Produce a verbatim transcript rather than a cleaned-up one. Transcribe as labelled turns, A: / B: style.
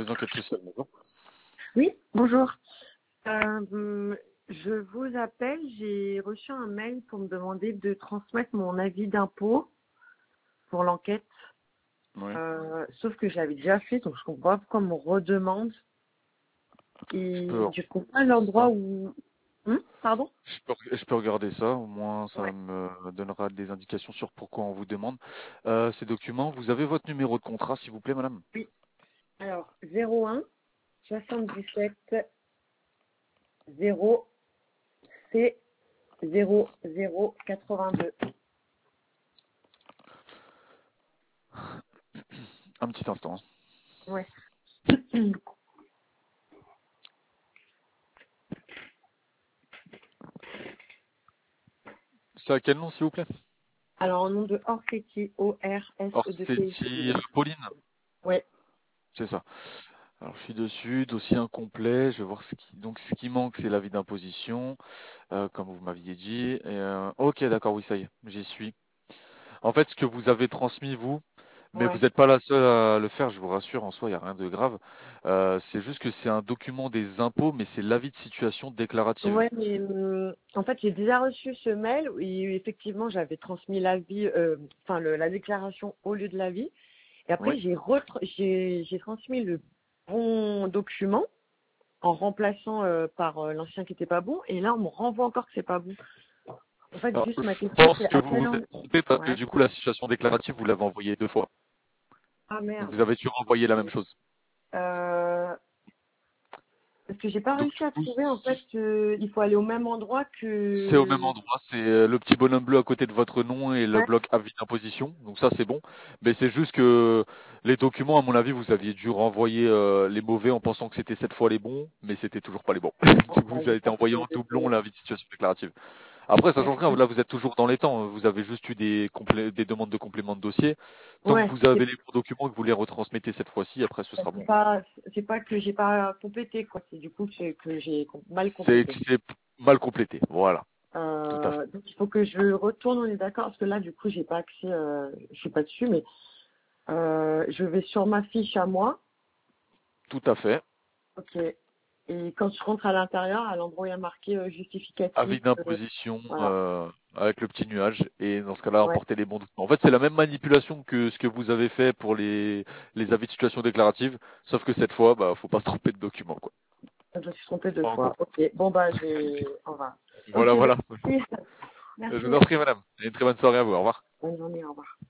A: les enquêtes sociales. Bonjour.
B: Oui, bonjour. Euh, je vous appelle, j'ai reçu un mail pour me demander de transmettre mon avis d'impôt pour l'enquête.
A: Oui.
B: Euh, sauf que j'avais déjà fait, donc je comprends pas pourquoi on me redemande.
A: Je
B: Et
A: peux,
B: je comprends pas l'endroit
A: ça.
B: où... Hum, pardon?
A: Je peux, je peux regarder ça, au moins ça
B: Ouais.
A: me donnera des indications sur pourquoi on vous demande euh, ces documents. Vous avez votre numéro de contrat, s'il vous plaît, madame?
B: Oui. Alors, zéro un soixante-dix-sept zéro C zéro zéro quatre-vingt-deux.
A: Un petit instant.
B: Ouais.
A: C'est à quel nom, s'il vous plaît?
B: Alors, au nom de Orsetti, O R S E T
A: Orsetti
B: I.
A: Pauline,
B: Ouais.
A: c'est ça. Alors je suis dessus, dossier incomplet, je vais voir ce qui. Donc ce qui manque, c'est l'avis d'imposition, euh, comme vous m'aviez dit. Et, euh, ok, d'accord, oui, ça y est, j'y suis. En fait, ce que vous avez transmis, vous, mais vous
B: Ouais.
A: n'êtes pas la seule à le faire, je vous rassure, en soi, il n'y a rien de grave. Euh, c'est juste que c'est un document des impôts, mais c'est l'avis de situation déclarative.
B: Ouais, mais euh, en fait, j'ai déjà reçu ce mail où effectivement j'avais transmis l'avis, euh, enfin le- la déclaration au lieu de l'avis. Et
A: Oui.
B: après, j'ai retr- j'ai j'ai transmis le bon document en remplaçant euh, par euh, l'ancien qui était pas bon. Et là, on me renvoie encore que c'est pas bon. En fait,
A: Alors,
B: juste ma
A: je
B: question,
A: pense
B: c'est
A: que
B: à
A: vous
B: quel
A: vous
B: endroit.
A: êtes trompé parce que
B: Ouais.
A: du coup, la situation déclarative, vous l'avez envoyée deux fois.
B: Ah
A: Donc
B: merde.
A: vous avez dû renvoyer la même chose.
B: Euh, parce que j'ai pas
A: Donc
B: réussi
A: du
B: à
A: coup,
B: trouver. En fait, euh, il faut aller au même endroit
A: c'est au même
B: que.
A: endroit, c'est euh, le petit bonhomme bleu à côté de votre nom et le
B: Ouais.
A: bloc avis d'imposition. Donc ça c'est bon. Mais c'est juste que les documents, à mon avis, vous aviez dû renvoyer euh, les mauvais en pensant que c'était cette fois les bons, mais c'était toujours pas les bons.
B: Bon,
A: Du coup,
B: bah,
A: ça a été
B: j'espère
A: envoyé
B: que
A: en
B: je
A: doublon
B: sais.
A: l'avis de situation déclarative. Après, ça change rien.
B: Ouais.
A: Là, vous êtes toujours dans les temps. Vous avez juste eu des, complé- des demandes de complément de dossier. Tant que
B: Ouais.
A: vous avez les bons documents et que vous les retransmettez cette fois-ci, après ce sera
B: C'est
A: bon.
B: pas, c'est pas que j'ai pas complété, quoi. C'est du coup que j'ai que j'ai com- mal
A: C'est
B: complété.
A: c'est mal complété. Voilà, tout à fait.
B: Euh, donc il faut que je retourne, on est d'accord, parce que là, du coup, j'ai pas accès, euh, je suis pas dessus, mais euh, je vais sur ma fiche à moi.
A: Tout à fait.
B: Ok. Et quand je rentre à l'intérieur, à l'endroit où il y a marqué euh,
A: Avis
B: justificatif, euh,
A: d'imposition
B: voilà.
A: euh, avec le petit nuage et dans ce cas-là
B: Ouais.
A: emporter les bons documents. En fait, c'est la même manipulation que ce que vous avez fait pour les les avis de situation déclarative, sauf que cette fois, bah, faut pas se tromper de document, quoi.
B: Je me suis trompée deux
A: En gros.
B: fois. Ok. Bon bah, je vais, on va. Ok.
A: Voilà, voilà.
B: Merci.
A: Je
B: Merci.
A: vous en prie, madame. Et une très bonne soirée à vous. Au revoir.
B: Bonne journée. Au revoir.